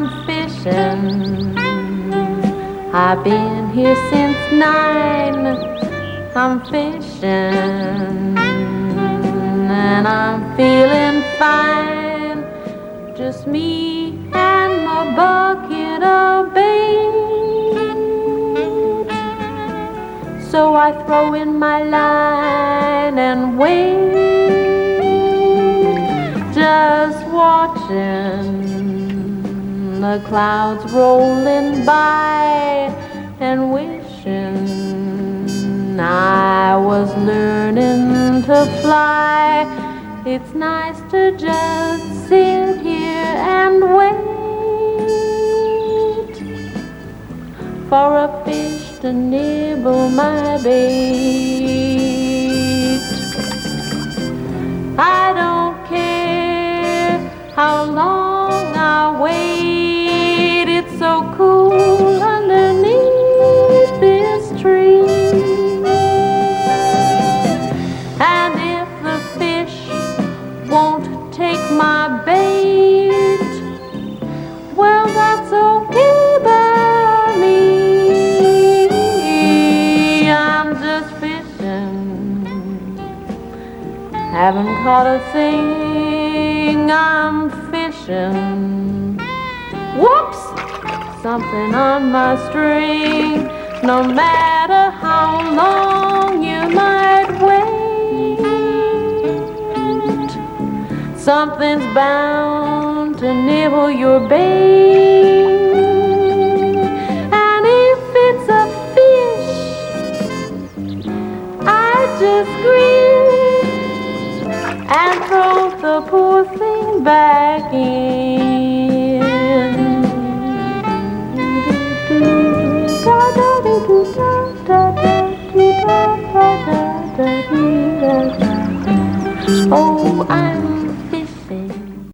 fishing. I've been here since 9. I'm fishing, and I'm feeling fine. Just me and my bucket of bait. So I throw in my line and wait, just watching the clouds rolling by and wishing I was learning to fly. It's nice to just sit here and wait for a fish to nibble my bait. I don't care how long I wait. It's so cool underneath this tree. And if the fish won't take my bait, well, that's okay by me. I'm just fishing, haven't caught a thing. I'm fishing. Whoops! Something on my string. No matter how long you might wait, something's bound to nibble your bait. And if it's a fish, I just grin and throw the poor thing back in.